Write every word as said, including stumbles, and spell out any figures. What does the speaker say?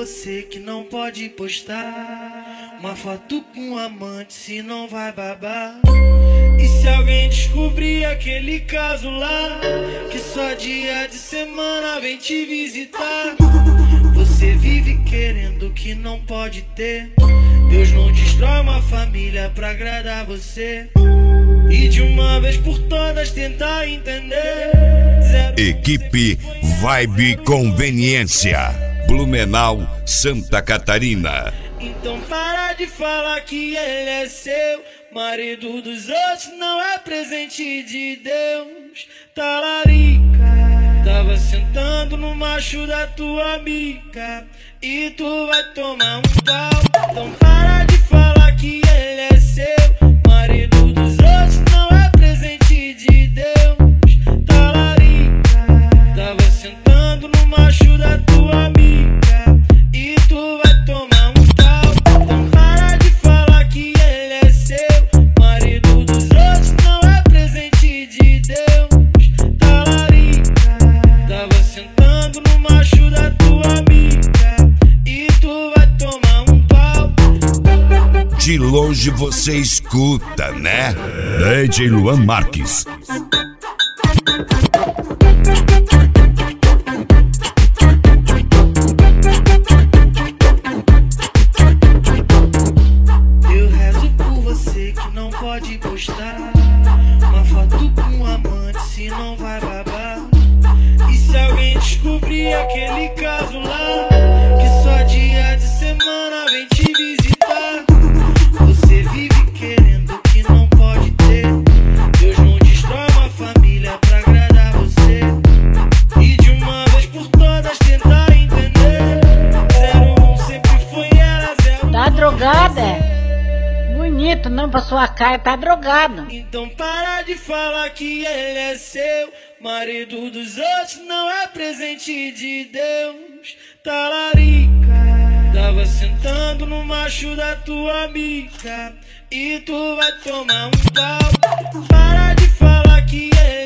você que não pode postar uma foto com um amante, se não vai babar. E se alguém descobrir aquele caso lá, que só dia de semana vem te visitar. Você vive querendo o que não pode ter. Deus não destrói uma família pra agradar você. E de uma vez por todas tentar entender. Zero... Equipe Vibe Conveniência, Blumenau, Santa Catarina. Então para de falar que ele é seu. Marido dos outros não é presente de Deus. Talarica, tava sentando no macho da tua amiga e tu vai tomar um pau. Então para de falar que ele é seu. Marido dos outros não é presente de Deus. Talarica, tava sentando no macho da tua amiga e tu vai tomar um pau. Então para de falar que ele é seu. Marido dos outros não é presente de Deus. Talarica, tava sentando no macho da tua amiga e tu vai tomar um pau. De longe você escuta, né? D J Luan Marques. Eu rezo por você que não pode postar uma foto com um amante, se não vai babar. E se alguém descobrir aquele caso lá, que só dia de semana vem te visitar. Você vive querendo o que não pode ter. Deus não destrói uma família pra agradar você. E de uma vez por todas tentar entender. Zero um sempre foi ela, zero. Tá drogada, é? Bonito, não pra sua cara, tá drogado. Então para de falar que ele é seu. Marido dos outros não é presente de Deus. Talarica, tava sentando no macho da tua amiga e tu vai tomar um pau. Para de falar que ele